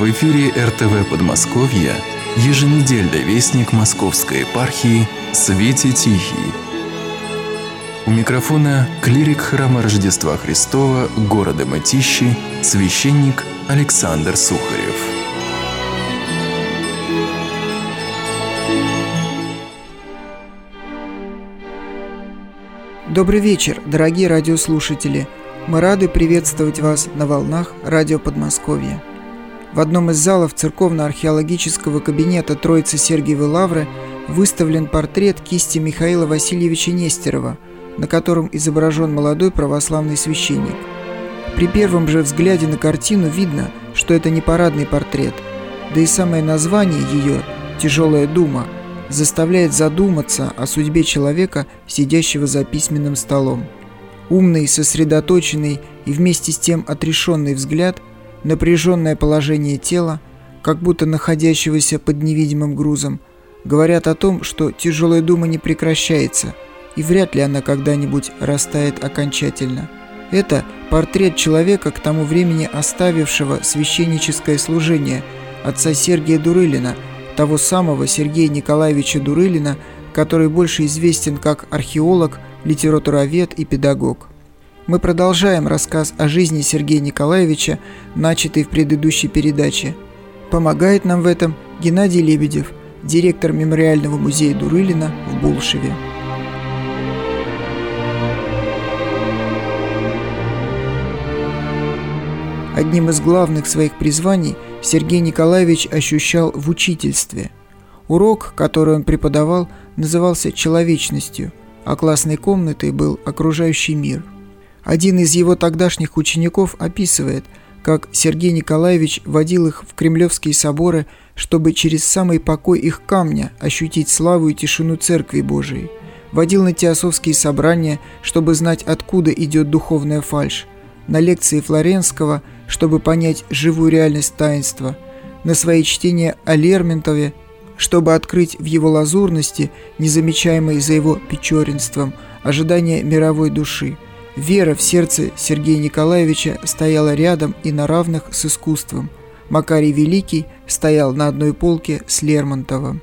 В эфире РТВ Подмосковье еженедельный вестник Московской епархии «Свете Тихий». У микрофона клирик храма Рождества Христова города Мытищи, священник Александр Сухарев. Добрый вечер, дорогие радиослушатели! Мы рады приветствовать вас на волнах радио Подмосковья. В одном из залов церковно-археологического кабинета Троицы Сергиевой Лавры выставлен портрет кисти Михаила Васильевича Нестерова, на котором изображен молодой православный священник. При первом же взгляде на картину видно, что это не парадный портрет, да и самое название ее «Тяжелая дума» заставляет задуматься о судьбе человека, сидящего за письменным столом. Умный, сосредоточенный и вместе с тем отрешенный взгляд, напряженное положение тела, как будто находящегося под невидимым грузом, говорят о том, что тяжелая дума не прекращается, и вряд ли она когда-нибудь растает окончательно. Это портрет человека, к тому времени оставившего священническое служение, отца Сергия Дурылина, того самого Сергея Николаевича Дурылина, который больше известен как археолог, литературовед и педагог. Мы продолжаем рассказ о жизни Сергея Николаевича, начатый в предыдущей передаче. Помогает нам в этом Геннадий Лебедев, директор мемориального музея Дурылина в Булшеве. Одним из главных своих призваний Сергей Николаевич ощущал в учительстве. Урок, который он преподавал, назывался «Человечностью», а классной комнатой был окружающий мир. Один из его тогдашних учеников описывает, как Сергей Николаевич водил их в кремлевские соборы, чтобы через самый покой их камня ощутить славу и тишину Церкви Божией. Водил на теософские собрания, чтобы знать, откуда идет духовная фальшь. На лекции Флоренского, чтобы понять живую реальность таинства. На свои чтения о Лермонтове, чтобы открыть в его лазурности, незамечаемой за его печоренством, ожидание мировой души. Вера в сердце Сергея Николаевича стояла рядом и на равных с искусством. Макарий Великий стоял на одной полке с Лермонтовым.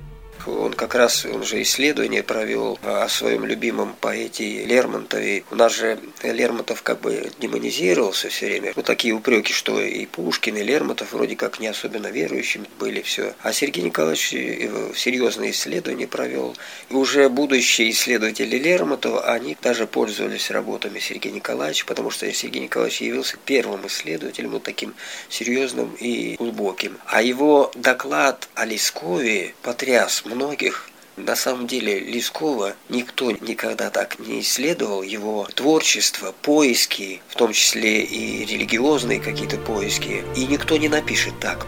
Он же исследование провел о своем любимом поэте Лермонтове. У нас же Лермонтов как бы демонизировался все время. Такие упреки, что и Пушкин, и Лермонтов вроде как не особенно верующими были все. А Сергей Николаевич серьезные исследования провел. И уже будущие исследователи Лермонтова, они даже пользовались работами Сергея Николаевича, потому что Сергей Николаевич явился первым исследователем, таким серьезным и глубоким. А его доклад о Лескове потряс многих. На самом деле Лескова никто никогда так не исследовал, его творчество, поиски, в том числе и религиозные какие-то поиски, и никто не напишет так.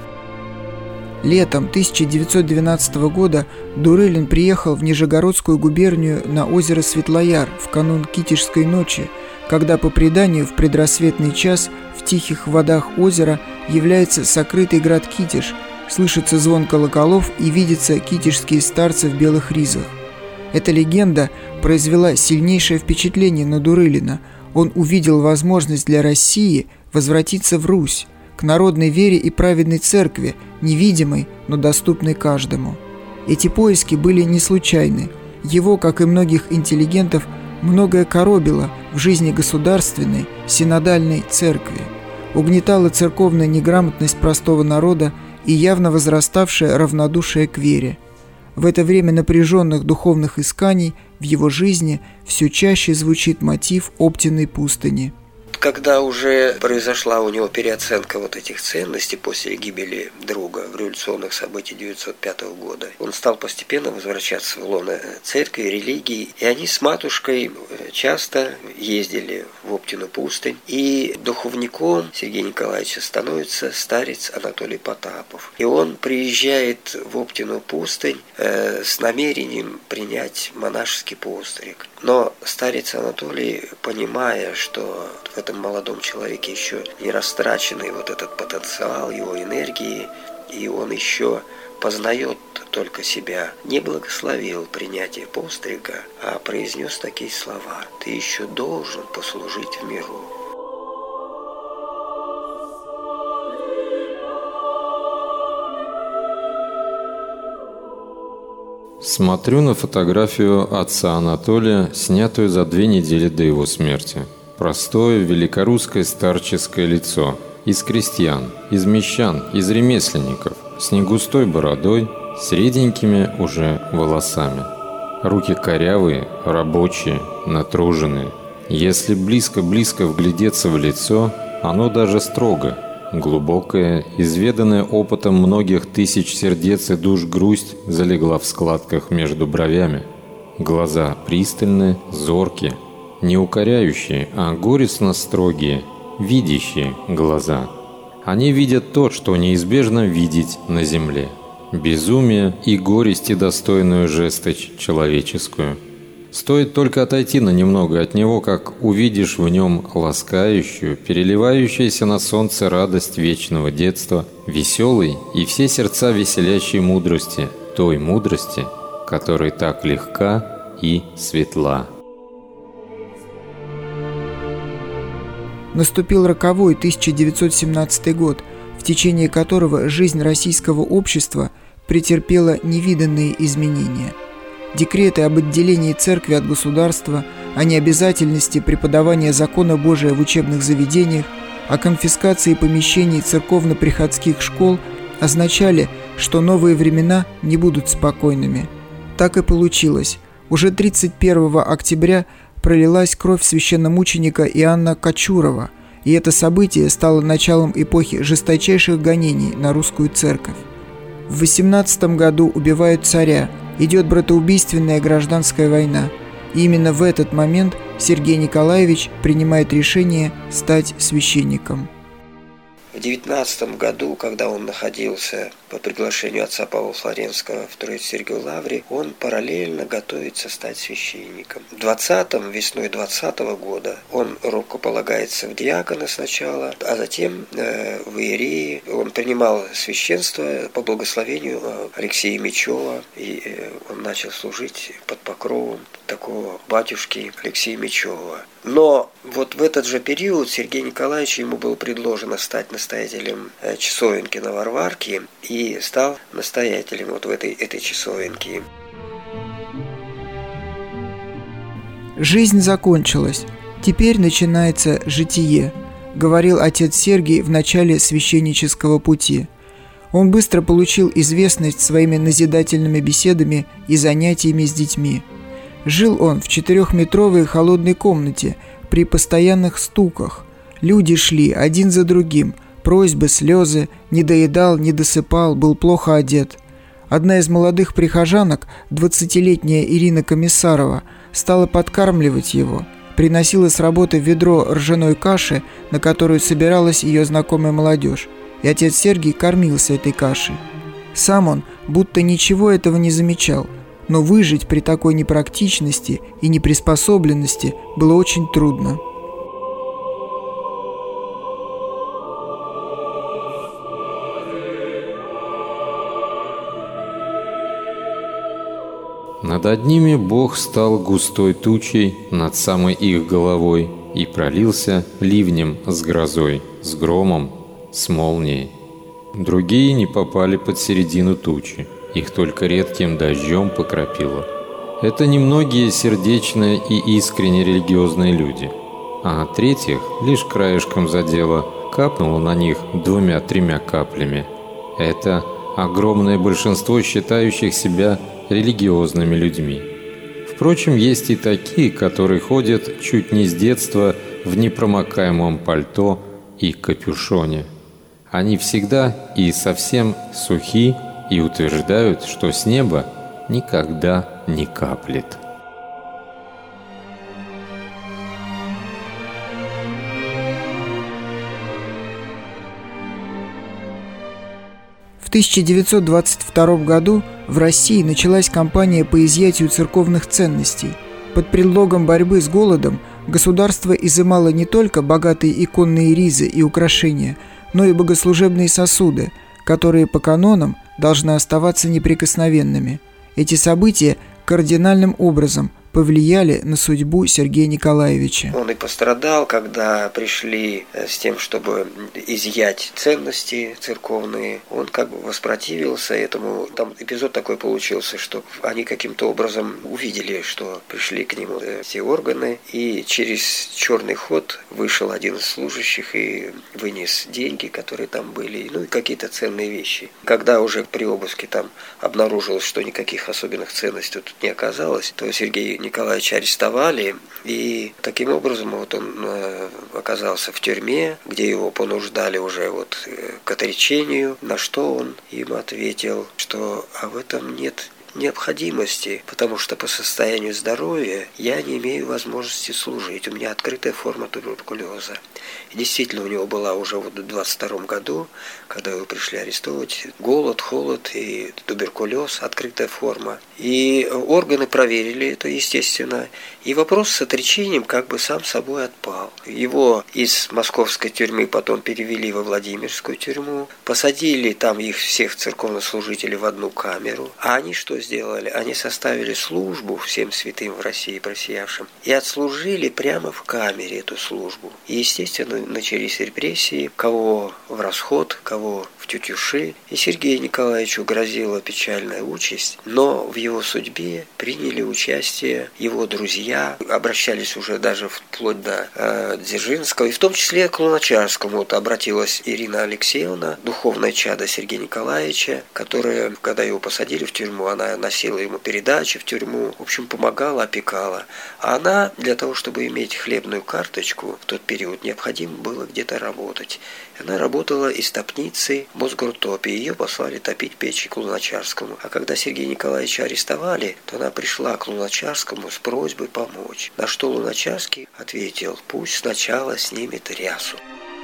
Летом 1912 года Дурылин приехал в Нижегородскую губернию на озеро Светлояр в канун Китежской ночи, когда по преданию в предрассветный час в тихих водах озера является сокрытый град Китеж, слышится звон колоколов и видятся китежские старцы в белых ризах. Эта легенда произвела сильнейшее впечатление на Дурылина. Он увидел возможность для России возвратиться в Русь, к народной вере и праведной церкви, невидимой, но доступной каждому. Эти поиски были не случайны. Его, как и многих интеллигентов, многое коробило в жизни государственной, синодальной церкви. Угнетала церковная неграмотность простого народа и явно возраставшее равнодушие к вере. В это время напряженных духовных исканий в его жизни все чаще звучит мотив Оптиной пустыни. Когда уже произошла у него переоценка этих ценностей после гибели друга в революционных событиях 1905 года, он стал постепенно возвращаться в лоно церкви, религии, и они с матушкой часто ездили в Оптину пустынь, и духовником Сергея Николаевича становится старец Анатолий Потапов. И он приезжает в Оптину пустынь с намерением принять монашеский постриг. Но старец Анатолий, понимая, что в этом молодом человеке еще не растраченный этот потенциал его энергии, и он еще познает только себя, не благословил принятие пострига, а произнес такие слова: «Ты еще должен послужить в миру». Смотрю на фотографию отца Анатолия, снятую за 2 недели до его смерти. Простое великорусское старческое лицо. Из крестьян, из мещан, из ремесленников, с негустой бородой, с реденькими уже волосами. Руки корявые, рабочие, натруженные. Если близко-близко вглядеться в лицо, оно даже строго. Глубокая, изведанная опытом многих тысяч сердец и душ грусть залегла в складках между бровями. Глаза пристальные, зоркие, не укоряющие, а горестно строгие, видящие глаза. Они видят то, что неизбежно видеть на земле. Безумие и горести достойную жесточь человеческую. Стоит только отойти на немного от него, как увидишь в нем ласкающую, переливающуюся на солнце радость вечного детства, веселой и все сердца веселящей мудрости, той мудрости, которая так легка и светла. Наступил роковой 1917 год, в течение которого жизнь российского общества претерпела невиданные изменения. Декреты об отделении церкви от государства, о необязательности преподавания закона Божия в учебных заведениях, о конфискации помещений церковно-приходских школ означали, что новые времена не будут спокойными. Так и получилось. Уже 31 октября пролилась кровь священномученика Иоанна Кочурова, и это событие стало началом эпохи жесточайших гонений на русскую церковь. В 18 году убивают царя, идет братоубийственная гражданская война. И именно в этот момент Сергей Николаевич принимает решение стать священником. В 19 году, когда он находился по приглашению отца Павла Флоренского в Троице-Сергиевой лавре, он параллельно готовится стать священником. Весной 20 года он рукополагается в диаконы сначала, а затем в иереи. Он принимал священство по благословению Алексея Мечева, и он начал служить под покровом такого батюшки Алексея Мечева. Но вот в этот же период Сергею Николаевичу ему было предложено стать настоятелем часовенки на Варварке, и стал настоятелем вот в этой часовенке. Жизнь закончилась. Теперь начинается житие, говорил отец Сергий в начале священнического пути. Он быстро получил известность своими назидательными беседами и занятиями с детьми. Жил он в 4-метровой холодной комнате при постоянных стуках. Люди шли один за другим, просьбы, слезы, не доедал, не досыпал, был плохо одет. Одна из молодых прихожанок, 20-летняя Ирина Комиссарова, стала подкармливать его, приносила с работы ведро ржаной каши, на которую собиралась ее знакомая молодежь, и отец Сергий кормился этой кашей. Сам он будто ничего этого не замечал, но выжить при такой непрактичности и неприспособленности было очень трудно. Над одними Бог стал густой тучей над самой их головой и пролился ливнем с грозой, с громом, с молнией. Другие не попали под середину тучи, их только редким дождем покропило. Это немногие сердечные и искренне религиозные люди, а третьих лишь краешком задело, капнуло на них 2-3 каплями. Это огромное большинство считающих себя религиозными людьми. Впрочем, есть и такие, которые ходят чуть не с детства в непромокаемом пальто и капюшоне. Они всегда и совсем сухи и утверждают, что с неба никогда не каплет. В 1922 году в России началась кампания по изъятию церковных ценностей. Под предлогом борьбы с голодом государство изымало не только богатые иконные ризы и украшения, но и богослужебные сосуды, которые по канонам должны оставаться неприкосновенными. Эти события кардинальным образом повлияли на судьбу Сергея Николаевича. Он и пострадал, когда пришли с тем, чтобы изъять ценности церковные. Он как бы воспротивился этому. Там эпизод такой получился, что они каким-то образом увидели, что пришли к нему эти органы, и через черный ход вышел один из служащих и вынес деньги, которые там были, ну и какие-то ценные вещи. Когда уже при обыске там обнаружилось, что никаких особенных ценностей тут не оказалось, то Сергея Николаевича арестовали, и таким образом вот он оказался в тюрьме, где его понуждали уже вот к отречению, на что он им ответил, что в этом нет необходимости, потому что по состоянию здоровья я не имею возможности служить. У меня открытая форма туберкулеза. И действительно, у него была уже вот в 22 году, когда его пришли арестовывать, голод, холод и туберкулез, открытая форма. И органы проверили это, естественно. И вопрос с отречением как бы сам собой отпал. Его из московской тюрьмы потом перевели во Владимирскую тюрьму, посадили там их всех церковнослужителей в одну камеру. А они что сделали? Они составили службу всем святым в России просиявшим и отслужили прямо в камере эту службу. И, естественно, начались репрессии, кого в расход, кого в тютюши. И Сергею Николаевичу грозила печальная участь, но в его судьбе приняли участие его друзья, обращались уже даже вплоть до Дзержинского, и в том числе к Луначарскому. Вот обратилась Ирина Алексеевна, духовное чадо Сергея Николаевича, которая, когда его посадили в тюрьму, она носила ему передачи в тюрьму, в общем, помогала, опекала. А она, для того, чтобы иметь хлебную карточку, в тот период необходимо было где-то работать. Она работала истопницей в Мосгортопе, ее послали топить печи к Луначарскому. А когда Сергея Николаевича арестовали, то она пришла к Луначарскому с просьбой помочь. На что Луначарский ответил: пусть сначала снимет рясу.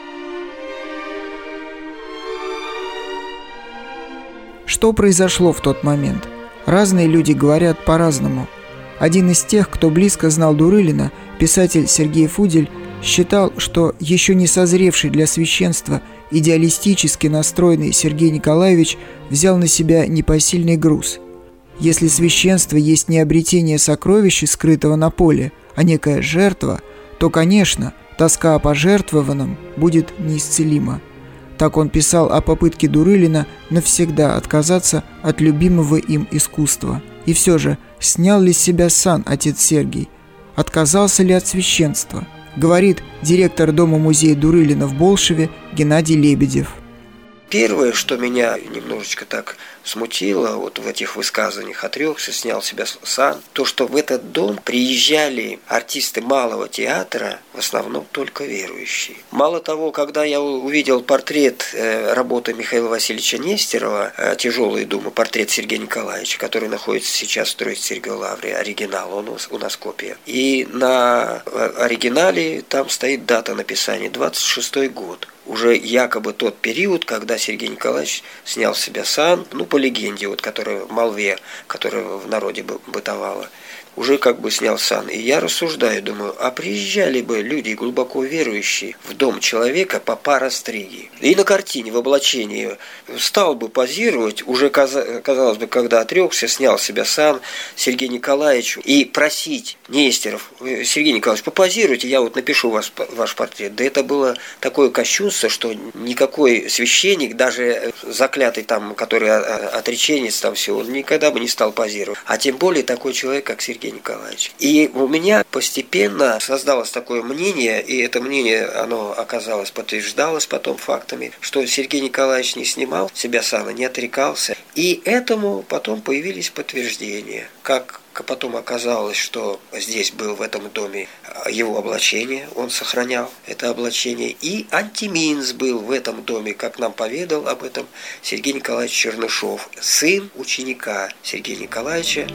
Что произошло в тот момент? Разные люди говорят по-разному. Один из тех, кто близко знал Дурылина, писатель Сергей Фудель, считал, что еще не созревший для священства идеалистически настроенный Сергей Николаевич взял на себя непосильный груз. Если священство есть не обретение сокровища, скрытого на поле, а некая жертва, то, конечно, тоска о пожертвованном будет неисцелима. Так он писал о попытке Дурылина навсегда отказаться от любимого им искусства. И все же, снял ли с себя сан отец Сергий? Отказался ли от священства? Говорит директор Дома-музея Дурылина в Болшеве Геннадий Лебедев. Первое, что меня немножечко так смутило вот в этих высказываниях: отрекся, снял себя сан, то, что в этот дом приезжали артисты малого театра, в основном только верующие. Мало того, когда я увидел портрет работы Михаила Васильевича Нестерова «Тяжелые думы», портрет Сергея Николаевича, который находится сейчас в Троице-Сергиевой Лавре, оригинал, он у нас копия. И на оригинале там стоит дата написания, 26-й год. Уже якобы тот период, когда Сергей Николаевич снял с себя сан, по легенде, вот, которая в молве, которая в народе бытовала, уже как бы снял сан. И я рассуждаю, думаю, а приезжали бы люди глубоко верующие в дом человека по парастриге. И на картине в облачении стал бы позировать, уже, казалось бы, когда отрекся, снял с себя сан Сергею Николаевичу и просить Нестеров: Сергей Николаевич, попозируйте, я вот напишу ваш портрет. Да это было такое кощунство, что никакой священник, даже заклятый там, который отреченец там все, он никогда бы не стал позировать. А тем более такой человек, как Сергей Николаевич. И у меня постепенно создалось такое мнение, и это мнение, оно оказалось, подтверждалось потом фактами, что Сергей Николаевич не снимал себя сана, не отрекался. И этому потом появились подтверждения. Как потом оказалось, что здесь был в этом доме его облачение, он сохранял это облачение, и антиминс был в этом доме, как нам поведал об этом Сергей Николаевич Чернышов, сын ученика Сергея Николаевича.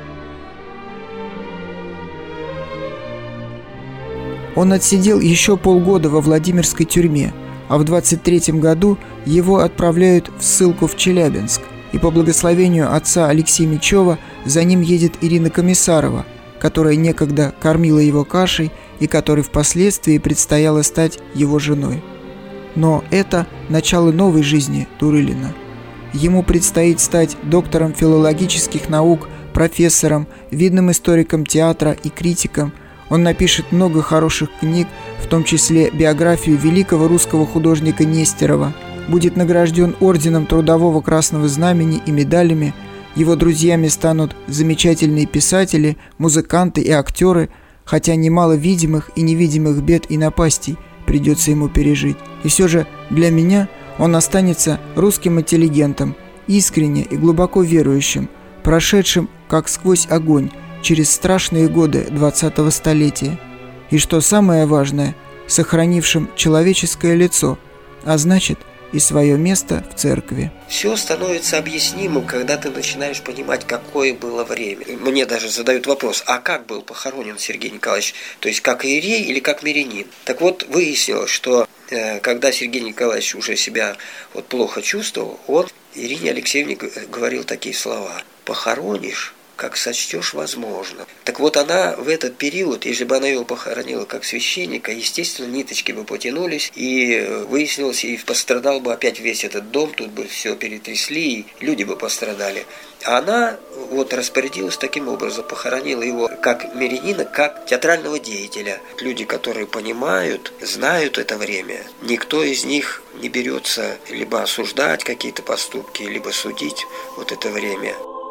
Он отсидел еще полгода во Владимирской тюрьме, а в 23 году его отправляют в ссылку в Челябинск, и по благословению отца Алексея Мечева за ним едет Ирина Комиссарова, которая некогда кормила его кашей и которой впоследствии предстояло стать его женой. Но это начало новой жизни Дурылина. Ему предстоит стать доктором филологических наук профессором, видным историком театра и критиком. Он напишет много хороших книг, в том числе биографию великого русского художника Нестерова. Будет награжден орденом Трудового Красного Знамени и медалями. Его друзьями станут замечательные писатели, музыканты и актеры, хотя немало видимых и невидимых бед и напастей придется ему пережить. И все же для меня он останется русским интеллигентом, искренне и глубоко верующим, прошедшим как сквозь огонь через страшные годы 20-го столетия. И что самое важное, сохранившим человеческое лицо, а значит и свое место в церкви. Все становится объяснимым, когда ты начинаешь понимать, какое было время. Мне даже задают вопрос, а как был похоронен Сергей Николаевич? То есть как иерей или как мирянин? Так вот, выяснилось, что когда Сергей Николаевич уже себя плохо чувствовал, он Ирине Алексеевне говорил такие слова: «Похоронишь, как сочтешь возможно». Так вот, она в этот период, если бы она его похоронила как священника, естественно, ниточки бы потянулись, и выяснилось, и пострадал бы опять весь этот дом, тут бы все перетрясли, и люди бы пострадали. А она распорядилась таким образом, похоронила его как мирянина, как театрального деятеля. Люди, которые понимают, знают это время, никто из них не берется либо осуждать какие-то поступки, либо судить это время.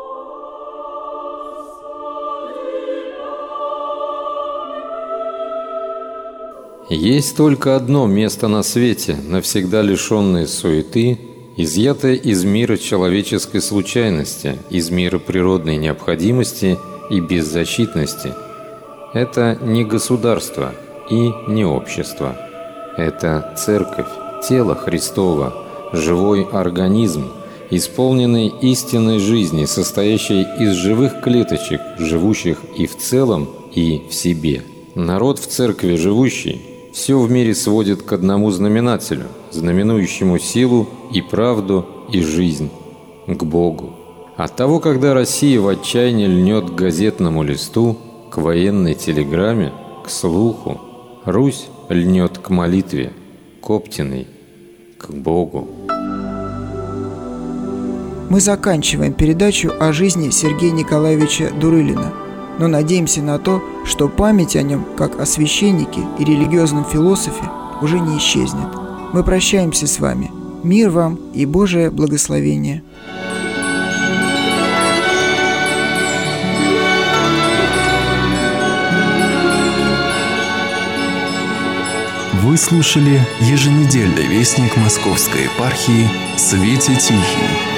Есть только одно место на свете, навсегда лишенное суеты, изъятое из мира человеческой случайности, из мира природной необходимости и беззащитности. Это не государство и не общество. Это церковь, тело Христово, живой организм, исполненный истинной жизни, состоящей из живых клеточек, живущих и в целом, и в себе. Народ в церкви живущий все в мире сводит к одному знаменателю, знаменующему силу и правду и жизнь, к Богу. Оттого, когда Россия в отчаянии льнет к газетному листу, к военной телеграмме, к слуху, Русь льнет к молитве, к Оптиной, к Богу. Мы заканчиваем передачу о жизни Сергея Николаевича Дурылина, но надеемся на то, что память о нем, как о священнике и религиозном философе, уже не исчезнет. Мы прощаемся с вами. Мир вам и Божие благословение. Вы слушали еженедельный вестник Московской епархии «Свете Тихий».